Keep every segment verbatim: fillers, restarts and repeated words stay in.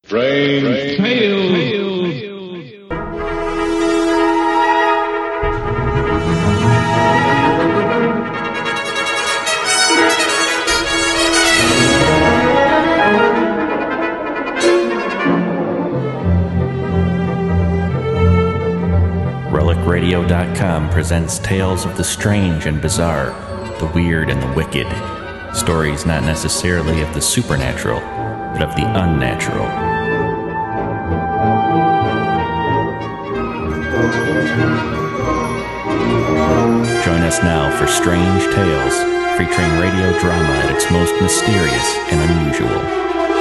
Strange Tales. Relic Radio dot com presents tales of the strange and bizarre, the weird and the wicked. Stories not necessarily of the supernatural, but of the unnatural. Join us now for Strange Tales, featuring radio drama at its most mysterious and unusual.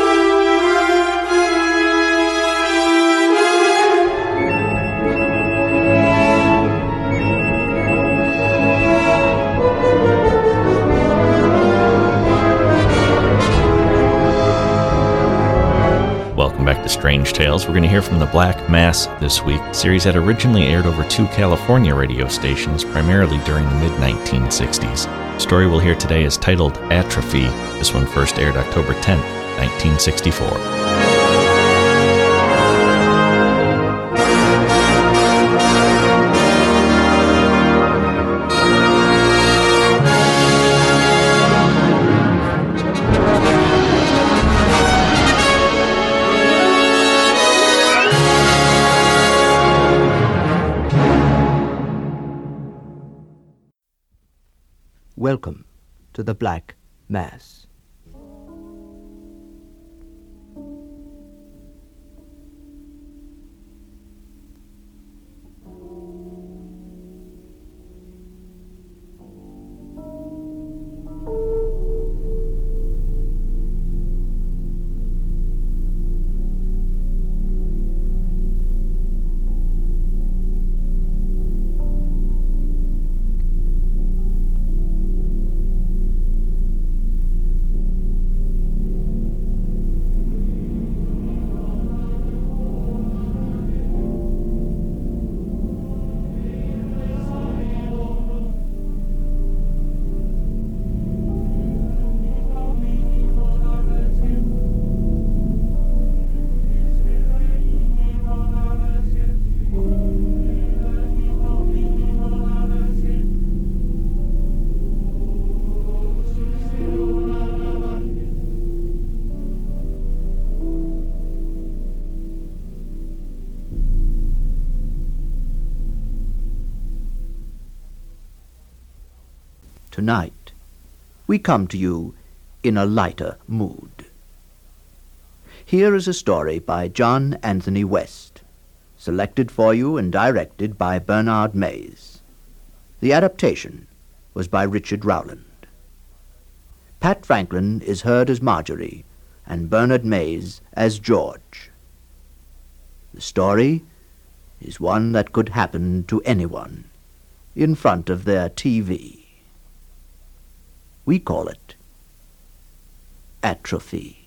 Back to Strange Tales. We're going to hear from the Black Mass this week. The series had originally aired over two California radio stations, primarily during the mid nineteen sixties. The story we'll hear today is titled Atrophy. This one first aired October tenth, nineteen sixty-four. Welcome to the Black Mass. Tonight, we come to you in a lighter mood. Here is a story by John Anthony West, selected for you and directed by Bernard Mays. The adaptation was by Richard Rowland. Pat Franklin is heard as Marjorie, and Bernard Mays as George. The story is one that could happen to anyone in front of their T V. We call it Atrophy.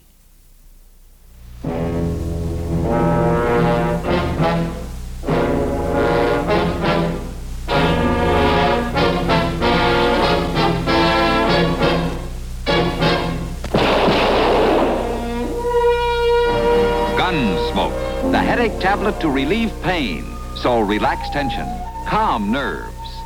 Gunsmoke, the headache tablet to relieve pain. So relax tension, calm nerves.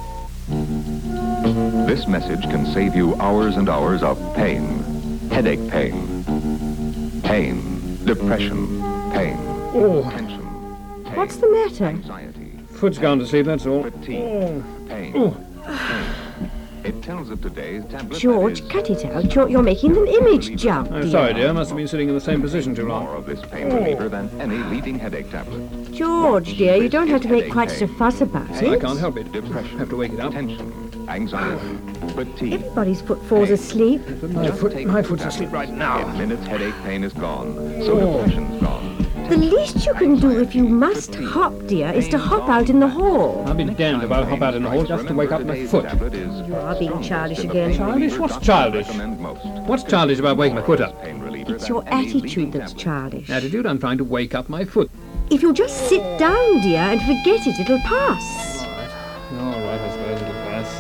This message can save you hours and hours of pain, headache pain, pain, depression, pain, oh. tension, pain, What's the matter? anxiety, Foot's gone to sleep, that's all. fatigue, Oh. pain, Oh. pain. It tells of today's tablet. George, that is, cut it out. You're, you're making an image jump, I'm dear. sorry, dear. I must have been sitting in the same position too long. more of this pain reliever than any leading headache tablet. George, dear, you don't have to make quite such a fuss about I it. can't help it. Depression, Have to wake it up. tension, anxiety, fatigue. Everybody's foot falls asleep. My Just foot, take my the foot's tablet. asleep right now. In minutes, headache pain is gone. So Oh. depression's gone. The least you can do if you must hop, dear, is to hop out in the hall. I'll be damned if I'll hop out in the hall just to wake up my foot. You are being childish again. Childish? What's childish? What's childish about waking my foot up? It's your attitude that's childish. Attitude, I'm trying to wake up my foot. If you'll just sit down, dear, and forget it, it'll pass. All right, I suppose it'll pass.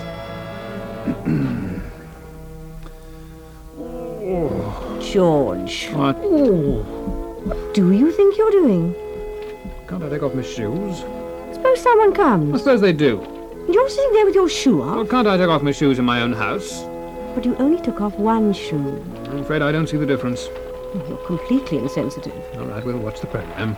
George. What? Oh. do you think you're doing? Can't I take off my shoes? Suppose someone I comes. suppose they do. And you're sitting there with your shoe Well, off. can't I take off my shoes in my own house? But you only took off one shoe. I'm afraid I don't see the difference. You're completely insensitive. All right, we'll watch the program.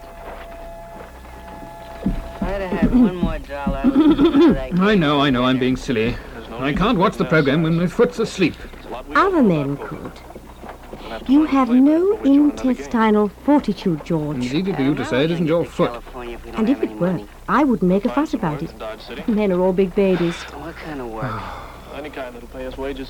I'd have had one more dollar. I would have I know, I know, I'm being silly. I can't watch the program when my foot's asleep. Other men could. You have no intestinal fortitude, George. It's easy for you to say it isn't your foot. And if it were, I wouldn't make a fuss about it. Men are all big babies. What kind of work? Any kind that'll pay us wages.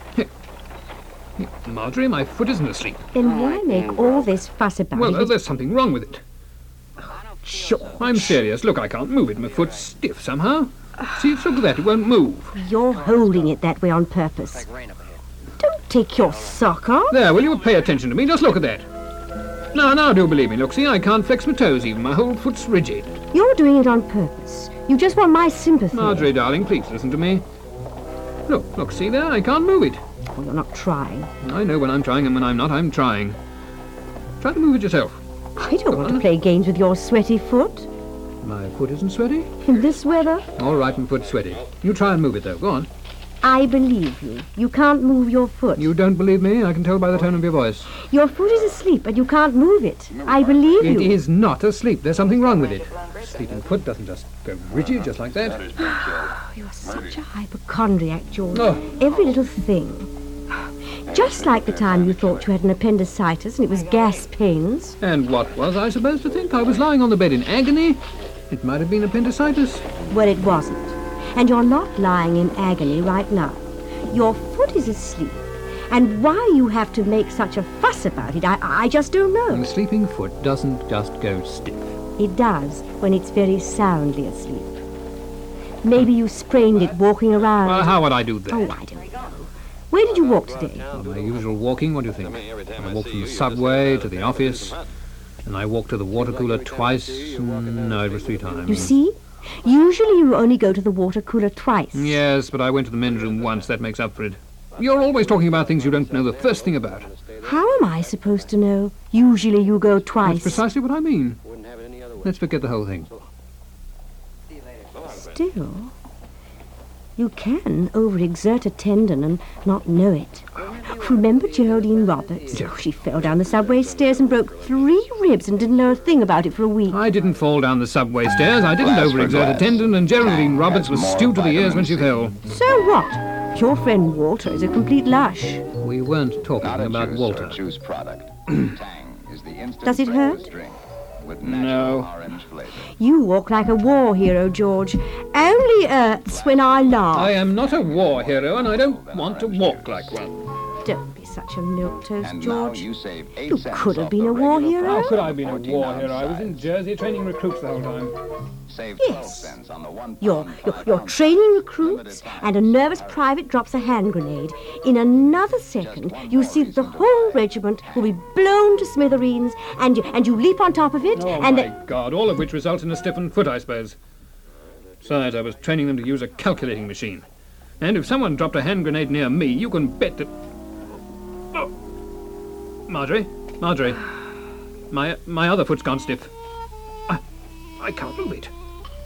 Marjorie, my foot isn't asleep. Then why make all this fuss about Well, uh, it? there's something wrong with it. Sure. I'm serious. Look, I can't move it. My foot's stiff somehow. See, look at that. It won't move. You're holding it that way on purpose. Don't take your sock off. There, will you pay attention to me? Just look at that. Now, now, do believe me. Look, see, I can't flex my toes even. My whole foot's rigid. You're doing it on purpose. You just want my sympathy. Marjorie, darling, please listen to me. Look, look, see there? I can't move it. Well, you're not trying. I know when I'm trying and when I'm not, I'm trying. Try to move it yourself. I don't want to play games with your sweaty foot. My foot isn't sweaty. In this weather, All right, my foot's sweaty. You try and move it, though. Go on. I believe you. You can't move your foot. You don't believe me? I can tell by the tone of your voice. Your foot is asleep and you can't move it. I believe It you. is not asleep. There's something wrong with it. Sleeping foot doesn't just go rigid just like that. You're such a hypochondriac, George. Oh. Every little thing. Just like the time you thought you had an appendicitis and it was gas pains. And what was I supposed to think? I was lying on the bed in agony. It might have been appendicitis. Well, it wasn't. And you're not lying in agony right now. Your foot is asleep. And why you have to make such a fuss about it, I, I just don't And know. a sleeping foot doesn't just go stiff. It does when it's very soundly asleep. Maybe you sprained it walking around. Well, how would I do that? Oh, I don't know. Where did you walk today? My usual walking, what do you think? I walked from the subway to the office, and I walked to the water cooler twice. No, it was three times. You see? Usually you only go to the water cooler twice. Yes, but I went to the men's room once. That makes up for it. You're always talking about things you don't know the first thing about. How am I supposed to know? Usually you go That's twice. precisely what I mean. Let's forget the whole thing. Still, you can overexert a tendon and not know it. Remember Geraldine Roberts? Oh, she fell down the subway stairs and broke three ribs and didn't know a thing about it for a week. I didn't fall down the subway stairs. I didn't Glass for overexert a glass. tendon, and Geraldine Tang Roberts has was more stewed to the ears when she fell. vitamins. So what? Your friend Walter is a complete lush. We weren't talking Not a about juice Walter. or a juice product. Tang is the instant Does it breakfast hurt? drink with natural No. orange flavor. You walk like a war hero, George. Only hurts when I laugh. I am not a war hero, and I don't want to walk like one. Don't be such a milquetoast, And now George. you save eight You cents could have off been the a war regular hero. How price could of I have been a fourteen war ounce hero? I was in size. Jersey training recruits the whole time. Save Yes. twelve cents on the one You're, pound, you're, five you're ounce training size. recruits, Limited time. and a nervous private drops a hand grenade. In another second, you see that the whole regiment will be blown to smithereens, and you, and you leap on top of it, Oh, and my the, God, all of which results in a stiffened foot, I suppose. Besides, I was training them to use a calculating machine. And if someone dropped a hand grenade near me, you can bet that... Oh. Marjorie, Marjorie, my my other foot's gone stiff. I, I can't move it.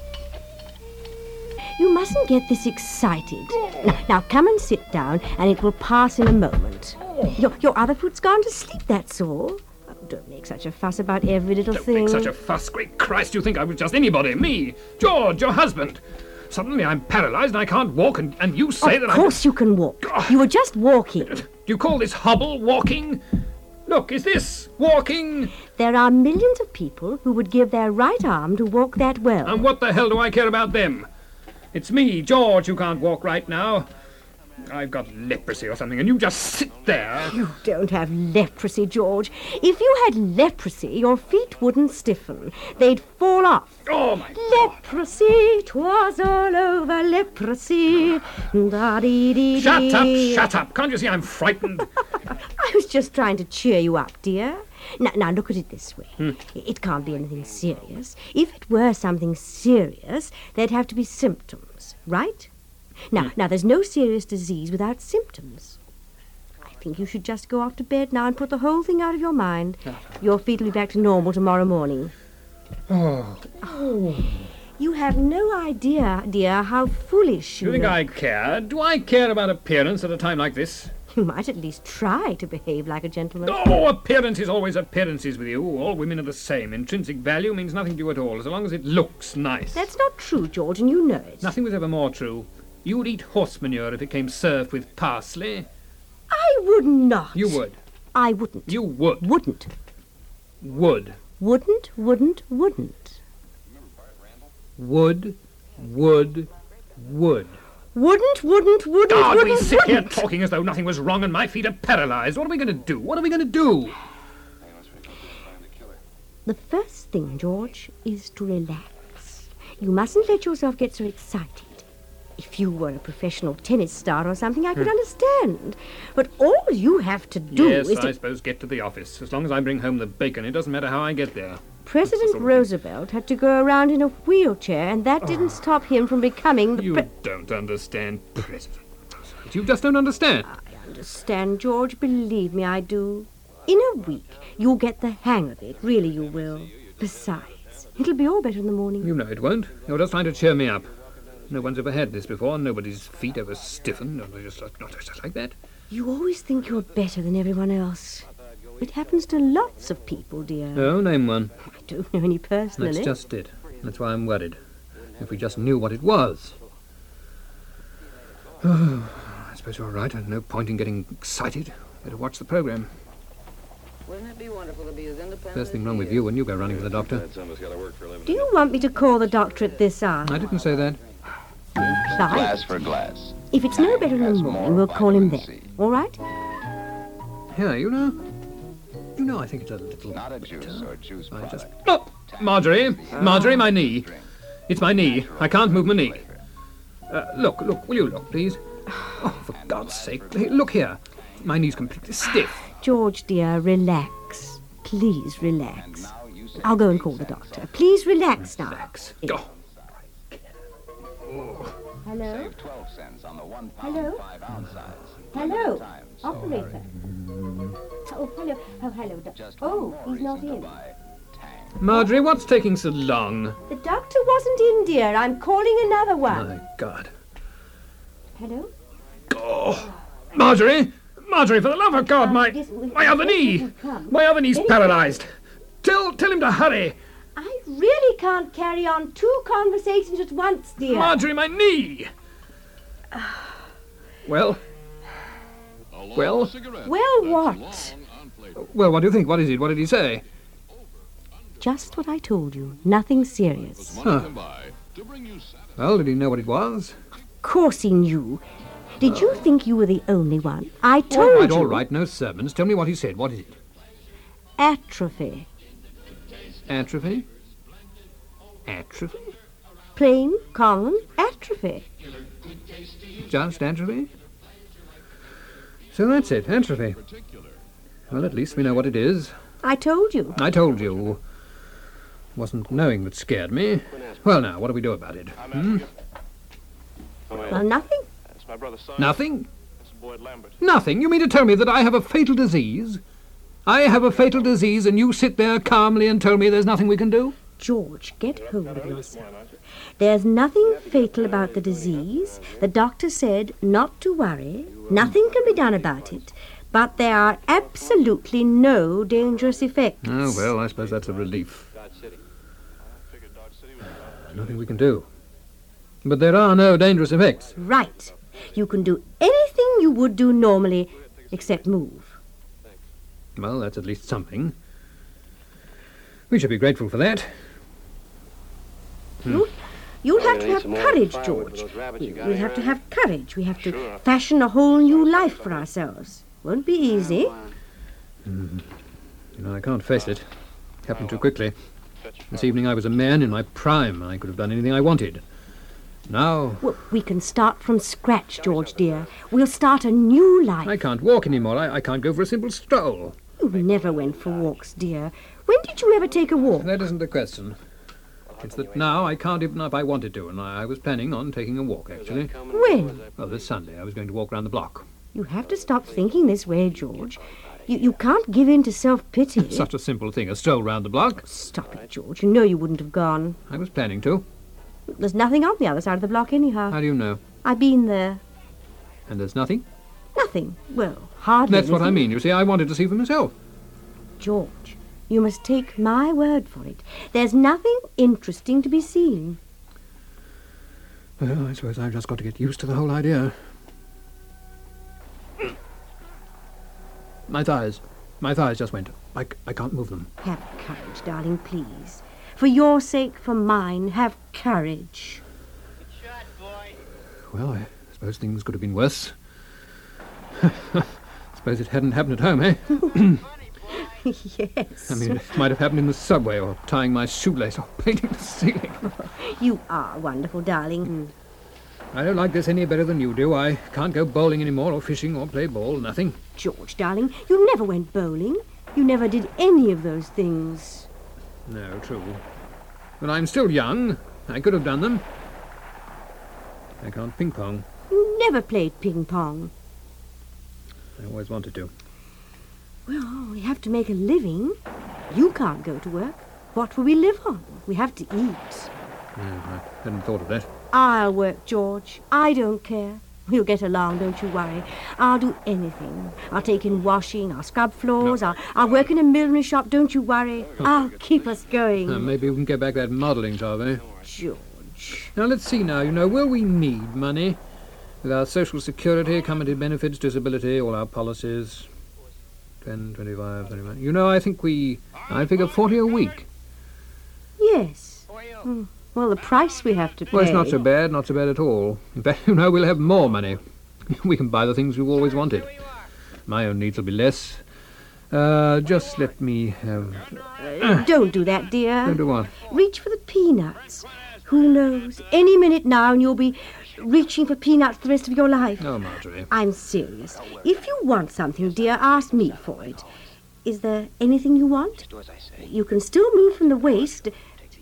you mustn't get this excited. Now, now come and sit down, and it will pass in a moment. Your, your other foot's gone to sleep, that's all. Oh, don't make such a fuss about every little Don't thing. make such a fuss. Great Christ, you think I was just anybody? Me, George, your husband. Suddenly I'm paralyzed and I can't walk, and, and you say Of that course you can walk. You were just walking. I'm... You call this hobble walking? Look, is this walking? There are millions of people who would give their right arm to walk that well. And what the hell do I care about them? It's me, George, who can't walk right now. I've got leprosy or something, and you just sit there. You don't have leprosy, George. If you had leprosy, your feet wouldn't stiffen. They'd fall off. Oh, my... Leprosy, 'twas all over leprosy. Da-dee-dee-dee. Shut up, shut up. Can't you see I'm frightened? I was just trying to cheer you up, dear. Now, now look at it this way. Hmm. It can't be anything serious. If it were something serious, there'd have to be symptoms, right? Now, now, there's no serious disease without symptoms. I think you should just go off to bed now and put the whole thing out of your mind. Your feet will be back to normal tomorrow morning. Oh. Oh. You have no idea, dear, how foolish Do you you think look. I care? Do I care about appearance at a time like this? You might at least try to behave like a gentleman. Oh, appearance is always appearances with you. All women are the same. Intrinsic value means nothing to you at all, as long as it looks nice. That's not true, George, and you know it. Nothing was ever more true. You'd eat horse manure if it came served with parsley. I would not. You would. I wouldn't. You would. Wouldn't. Would. Wouldn't, wouldn't, wouldn't. Would. Would. Would. Wouldn't, wouldn't, wouldn't, God, we wouldn't, sit here wouldn't. talking as though nothing was wrong and my feet are paralyzed. What are we going to do? What are we going to do? The first thing, George, is to relax. You mustn't let yourself get so excited. If you were a professional tennis star or something, I could understand. But all you have to do yes, is I to... suppose get to the office. As long as I bring home the bacon, it doesn't matter how I get there. President Roosevelt had to go around in a wheelchair, and that didn't stop him from becoming the You pre- don't understand, President Roosevelt. You just don't understand. I understand, George. Believe me, I do. In a week, you'll get the hang of it. Really, you will. Besides, it'll be all better in the morning. You know it won't. You're just trying to cheer me up. No one's ever had this before. Nobody's feet ever stiffened. Not just, not just like that. You always think you're better than everyone else. It happens to lots of people, dear. Oh, name one. I don't know any personally. That's just it. That's why I'm worried. If we just knew what it was. Oh, I suppose you're right. There's no point in getting excited. Better watch the program. Wouldn't it be wonderful to be as independent First thing as wrong he with is? you when you go running to the doctor. Do you want me to call the doctor at this hour? I didn't say that. Imply Glass it. for glass. If it's no better in the Has morning, more we'll call him vitamin then. C. All right? Yeah, you know. You know, I think it's a little. Not a juice or juice I product. just. Oh, Marjorie, Marjorie, my knee. It's my knee. I can't move my knee. Uh, look, look, will you look, please? Oh, for God's sake, hey, look here. My knee's completely stiff. George, dear, relax. Please relax. Now you say I'll go and call the doctor. Please relax now. Relax. Yes. Oh. Hello? save twelve cents on the one pound Hello? five ounce size. Hello? Times. Operator. Oh, hello. Oh, hello, doctor. Just Oh, one more he's not reason to in. buy Tang. Marjorie, what's taking so long? The doctor wasn't in, dear. I'm calling another one. My God. Hello? Oh. Marjorie! Marjorie, for the love of God, my Yes, we- my other knee! we come. My other knee's Very- paralyzed. Tell tell him to hurry. I really can't carry on two conversations at once, dear. Marjorie, my knee! Well? Well? Well, what? Well, what do you think? What is it? What did he say? Just what I told you. Nothing serious. Huh. Well, did he know what it was? Of course he knew. Did you think you were the only one? I All told right, you. all right, no sermons. Tell me what he said. What is it? Atrophy. Atrophy? Atrophy? Plain, common atrophy. Just atrophy? So that's it, atrophy. Well, at least we know what it is. I told you. I told you. Wasn't knowing that scared me. Well, now, what do we do about it? Hmm? Well, nothing. That's my brother's son. Nothing? That's Boyd Lambert. Nothing? You mean to tell me that I have a fatal disease? I have a fatal disease and you sit there calmly and tell me there's nothing we can do? George, get hold of yourself. There's nothing fatal about the disease. The doctor said not to worry. Nothing can be done about it. But there are absolutely no dangerous effects. Oh, well, I suppose that's a relief. Dodge City. I figured Dodge City was... Nothing we can do. But there are no dangerous effects. Right. You can do anything you would do normally, except move. Well, that's at least something. We should be grateful for that. You, you'll have gonna to need have some more courage, firewood for George. those rabbits you You- got We'll here, have to Annie. have courage. We have to Sure. fashion a whole new life for ourselves. Won't be easy. You know, I can't face it. Happened too quickly. This evening I was a man in my prime. I could have done anything I wanted. Now, Well, we can start from scratch, George dear. We'll start a new life. I can't walk anymore. I, I can't go for a simple stroll. You never went for walks, dear. When did you ever take a walk? That isn't the question. It's that now I can't even if I wanted to, and I, I was planning on taking a walk, actually. When? Well, this Sunday I was going to walk round the block. You have to stop thinking this way, George. You, you can't give in to self-pity. Such a simple thing, a stroll round the block. Stop it, George. You know you wouldn't have gone. I was planning to. There's nothing on the other side of the block anyhow. How do you know? I've been there. And there's nothing? Nothing. Well, hardly That's what I anything. mean. You see, I wanted to see for myself. George, you must take my word for it. There's nothing interesting to be seen. Well, I suppose I've just got to get used to the whole idea. My thighs. My thighs just went. I, c- I can't move them. Have courage, darling, please. For your sake, for mine, have courage. Well, I suppose things could have been worse. Suppose it hadn't happened at home, eh? Yes. I mean, it might have happened in the subway, or tying my shoelace, or painting the ceiling. You are wonderful, darling. I don't like this any better than you do. I can't go bowling anymore, or fishing, or play ball, nothing. George, darling, you never went bowling. You never did any of those things. No, true. But I'm still young. I could have done them. I can't ping-pong. You never played ping-pong. I always wanted to. Well, we have to make a living. You can't go to work. What will we live on? We have to eat. No, I hadn't thought of that. I'll work, George. I don't care. We'll get along, don't you worry. I'll do anything. I'll take in washing, I'll scrub floors, I'll, I'll work in a millinery shop, don't you worry. I'll keep us going. Uh, maybe we can get back that modelling job, eh? George. Now, let's see now. You know, will we need money? With our social security, comedy benefits, disability, all our policies. ten, twenty-five, thirty-five. You know, I think we... I figure forty a week. Yes. Hmm. Well, the price we have to pay... Well, it's not so bad, not so bad at all. In fact, you know, we'll have more money. We can buy the things we've always wanted. My own needs will be less. Uh, just let me have... Uh, don't do that, dear. Don't do what? Reach for the peanuts. Who knows? Any minute now and you'll be reaching for peanuts the rest of your life. Oh, Marjorie. I'm serious. If you want something, dear, ask me for it. Is there anything you want? You can still move from the waist...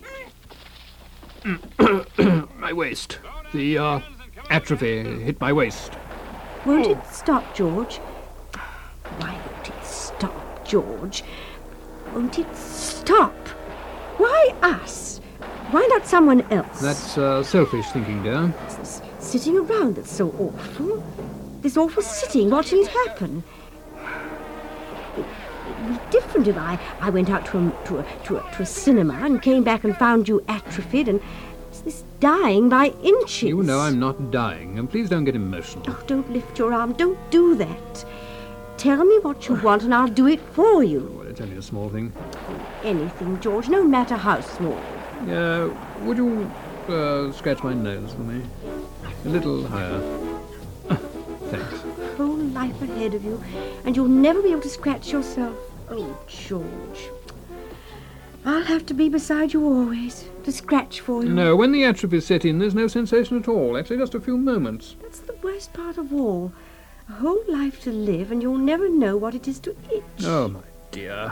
My waist. The, uh, atrophy hit my waist. Won't it stop, George? Why won't it stop, George? Won't it stop? Why us? Why not someone else? That's, uh, selfish thinking, dear. It's this sitting around that's so awful. This awful sitting, watching it happen. It would be different if I, I went out to a, to, a, to, a, to a cinema and came back and found you atrophied and it's this dying by inches. You know I'm not dying, and please don't get emotional. Oh, don't lift your arm. Don't do that. Tell me what you want and I'll do it for you. Well, it's only a small thing. Anything, George, no matter how small. Uh, would you, uh, scratch my nose for me? A little higher. Thanks. Whole life ahead of you, and you'll never be able to scratch yourself. Oh, George. I'll have to be beside you always, to scratch for you. No, when the atrophy set in, there's no sensation at all. Actually, just a few moments. That's the worst part of all. A whole life to live, and you'll never know what it is to itch. Oh, my dear.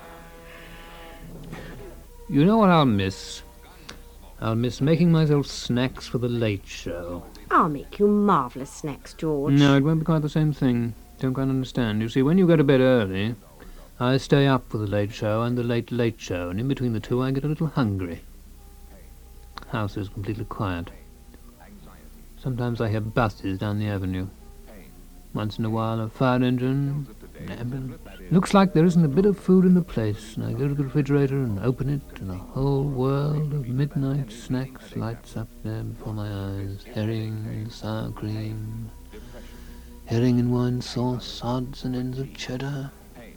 You know what I'll miss? I'll miss making myself snacks for the late show. I'll make you marvellous snacks, George. No, it won't be quite the same thing. Don't quite understand. You see, when you go to bed early, I stay up for the late show and the late late show, and in between the two I get a little hungry. House is completely quiet. Sometimes I hear buses down the avenue. Once in a while a fire engine, an ambulance. Looks like there isn't a bit of food in the place, and I go to the refrigerator and open it, and a whole world of midnight snacks lights up there before my eyes. Herring and sour cream, herring and wine sauce, odds and ends of cheddar,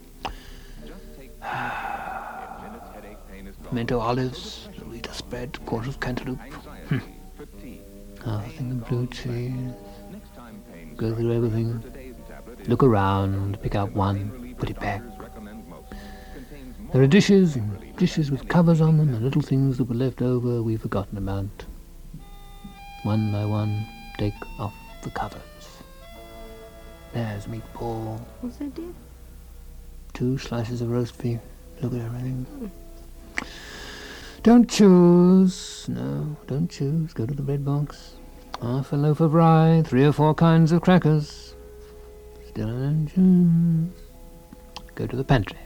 pimento olives, Loretta spread, quarter of cantaloupe, hm. half a thing of blue cheese. Go through everything, look around, pick out one, put it back. There are dishes and dishes with covers on them and little things that were left over we've forgotten about. One by one, take off the covers. There's meatball. What's that, dear? Two slices of roast beef. Look at everything. Don't choose. No, don't choose. Go to the bread box. Half a loaf of rye, three or four kinds of crackers. Still on. Go to the pantry.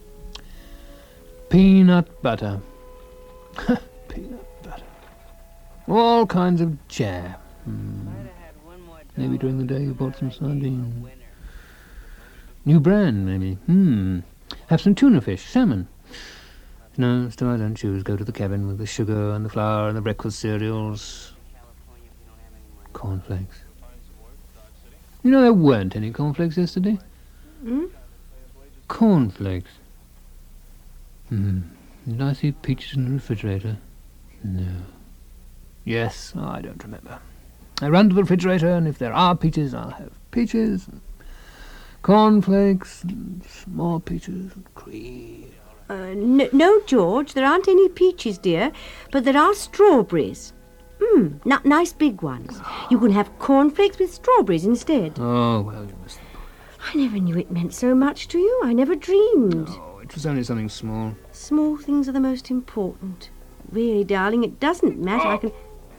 Peanut butter. Peanut butter. All kinds of jam. Hmm. Maybe during the day you bought some sardines. New brand, maybe. Hmm. Have some tuna fish, salmon. No, still I don't choose. Go to the cabin with the sugar and the flour and the breakfast cereals. Cornflakes. You know there weren't any cornflakes yesterday? Hmm? Cornflakes. Hmm. Did I see peaches in the refrigerator? No. Yes, oh, I don't remember. I run to the refrigerator, and if there are peaches, I'll have peaches, and cornflakes, and more peaches, and cream. Uh, n- no, George, there aren't any peaches, dear, but there are strawberries. Hmm, n- nice big ones. You can have cornflakes with strawberries instead. Oh, well, you must... I never knew it meant so much to you. I never dreamed. Oh, it was only something small. Small things are the most important. Really, darling, it doesn't matter. I can...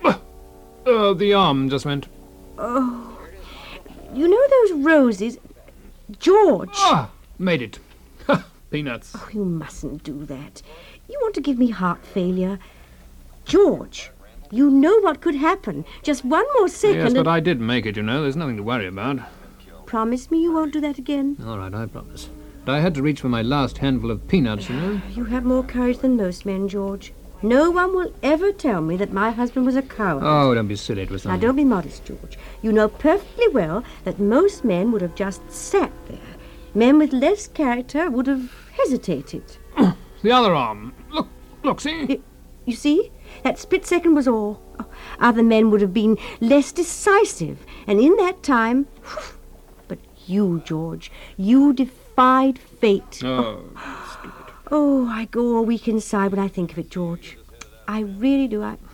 Oh, the arm just went. Oh, you know those roses? George! Ah, made it. Peanuts. Oh, you mustn't do that. You want to give me heart failure. George, you know what could happen. Just one more second. Yes, and... but I did make it, you know. There's nothing to worry about. Promise me you won't do that again. All right, I promise. But I had to reach for my last handful of peanuts, you know. You have more courage than most men, George. No one will ever tell me that my husband was a coward. Oh, don't be silly. It was Now, something. don't be modest, George. You know perfectly well that most men would have just sat there. Men with less character would have hesitated. The other arm. Look, look, see? You, you see? That split second was all. Oh, other men would have been less decisive. And in that time... But you, George, you defied fate. Oh, Oh, I go all weak inside when I think of it, George. I really do. I...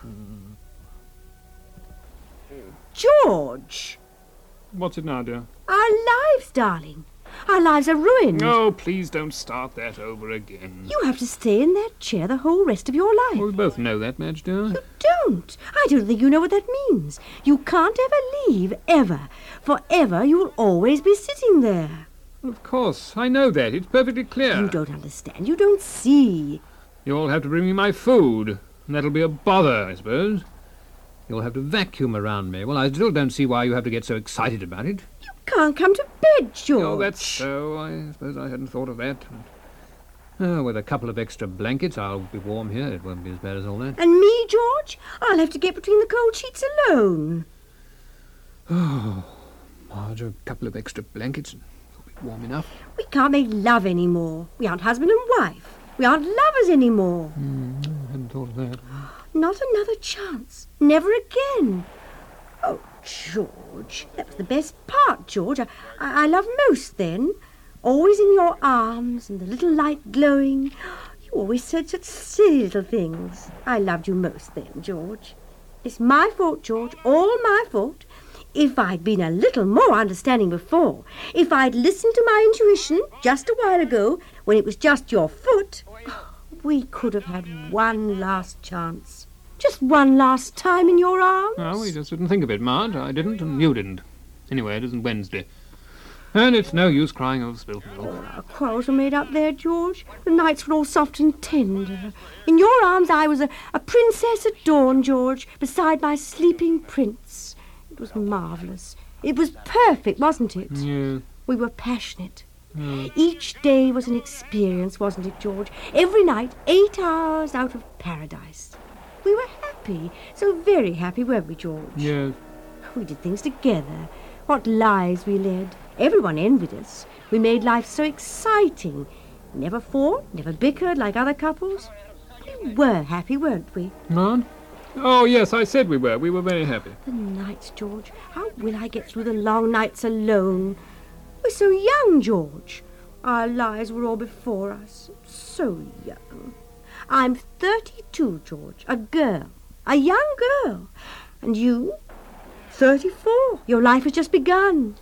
George! what's it now, dear? Our lives, darling. Our lives are ruined. Oh, please don't start that over again. You have to stay in that chair the whole rest of your life. Well, we both know that, Madge, dear. You don't. I don't think you know what that means. You can't ever leave, ever. Forever, you will always be sitting there. Of course, I know that. It's perfectly clear. You don't understand. You don't see. You'll have to bring me my food, and that'll be a bother, I suppose. You'll have to vacuum around me. Well, I still don't see why you have to get so excited about it. You can't come to bed, George. Oh, that's so. I suppose I hadn't thought of that. Oh, with a couple of extra blankets, I'll be warm here. It won't be as bad as all that. And me, George? I'll have to get between the cold sheets alone. Oh, Marge, a couple of extra blankets, and it'll be warm enough. We can't make love anymore. We aren't husband and wife. We aren't lovers anymore. Mm, I hadn't thought of that. Not another chance. Never again. Oh, George, that was the best part, George. I, I, I love most then. Always in your arms and the little light glowing. You always said such silly little things. I loved you most then, George. It's my fault, George, all my fault. If I'd been a little more understanding before, if I'd listened to my intuition just a while ago, when it was just your foot, we could have had one last chance. Just one last time in your arms. Well, we just didn't think of it, Marge. I didn't, and you didn't. Anyway, it isn't Wednesday. And it's no use crying over spilt milk. Our quarrels were made up there, George. The nights were all soft and tender. In your arms I was a, a princess at dawn, George, beside my sleeping prince. It was marvellous. It was perfect, wasn't it? Yeah. We were passionate. Mm. Each day was an experience, wasn't it, George? Every night, eight hours out of paradise. We were happy, so very happy, weren't we, George? Yes. We did things together. What lives we led. Everyone envied us. We made life so exciting. Never fought, never bickered like other couples. We were happy, weren't we? Marge? Oh, yes, I said we were. We were very happy. The nights, George. How will I get through the long nights alone? We're so young, George. Our lives were all before us. So young. I'm thirty-two, George. A girl. A young girl. And you? Thirty-four. Your life has just begun.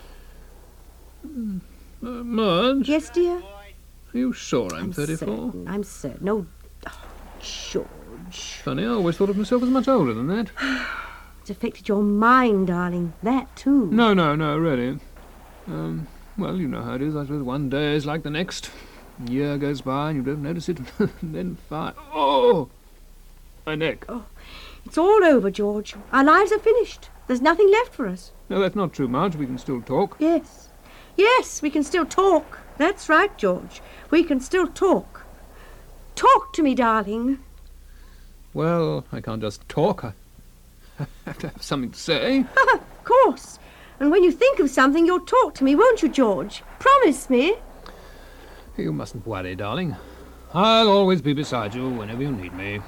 Uh, Marge? Yes, dear? Are you sure I'm, I'm thirty-four? certain. I'm certain. Oh, oh, George. Funny, I always thought of myself as much older than that. It's affected your mind, darling. That, too. No, no, no, really. Um, Well, you know how it is. I suppose one day is like the next. A year goes by and you don't notice it. And then five... Oh! My neck. Oh, it's all over, George. Our lives are finished. There's nothing left for us. No, that's not true, Marge. We can still talk. Yes. Yes, we can still talk. That's right, George. We can still talk. Talk to me, darling. Well, I can't just talk. I have to have something to say. Of course. And when you think of something, you'll talk to me, won't you, George? Promise me. You mustn't worry, darling. I'll always be beside you whenever you need me.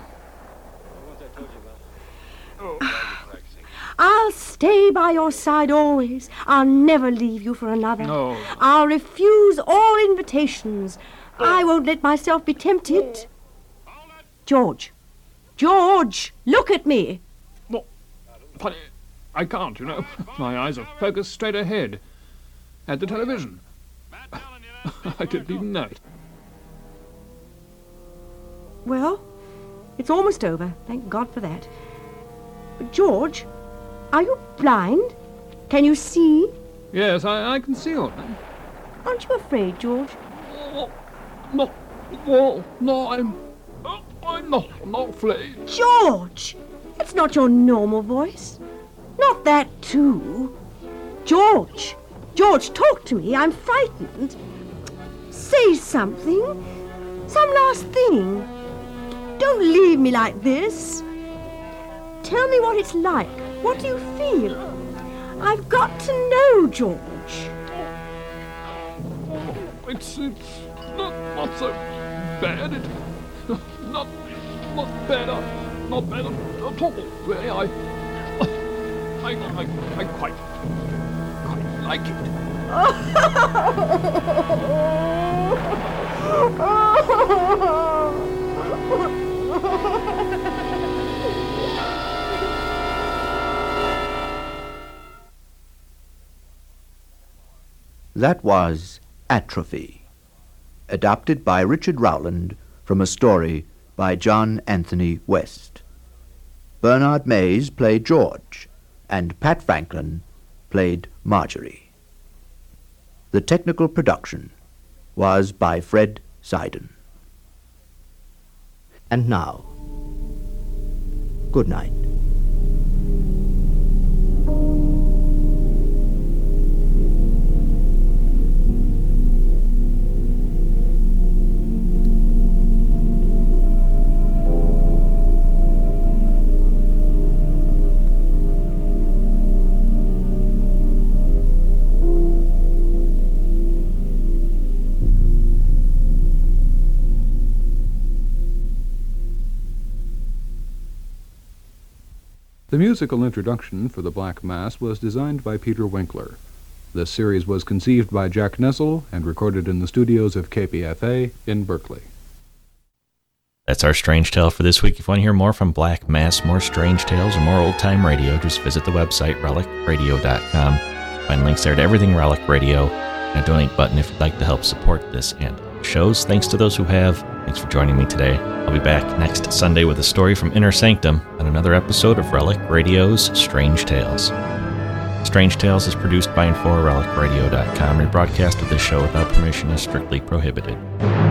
I'll stay by your side always. I'll never leave you for another. No. I'll refuse all invitations. I won't let myself be tempted. George. George, look at me. Well, funny, I can't, you know. My eyes are focused straight ahead. At the television. I didn't even know it. Well, it's almost over. Thank God for that. But George, are you blind? Can you see? Yes, I, I can see all that. Aren't you afraid, George? Oh, no, oh, no, I'm... Oh, I'm not, I'm not afraid. George! That's not your normal voice. Not that, too. George! George, talk to me. I'm frightened. Say something. Some last thing. Don't leave me like this. Tell me what it's like. What do you feel? I've got to know, George. Oh, it's, it's not, not so bad. It, not, not better. Not better at all, really. I, I, I, I quite, quite like it. That was Atrophy, adapted by Richard Rowland from a story by John Anthony West. Bernard Mays played George, and Pat Franklin played Marjorie. The technical production was by Fred Seiden. And now, good night. The musical introduction for The Black Mass was designed by Peter Winkler. This series was conceived by Jack Nessel and recorded in the studios of K P F A in Berkeley. That's our Strange Tale for this week. If you want to hear more from Black Mass, more Strange Tales, or more old-time radio, just visit the website, relic radio dot com. Find links there to everything Relic Radio, and a donate button if you'd like to help support this and shows. Thanks to those who have. Thanks for joining me today. I'll be back next Sunday with a story from Inner Sanctum on another episode of Relic Radio's Strange Tales. Strange Tales is produced by and for relic radio dot com. Rebroadcast of this show without permission is strictly prohibited.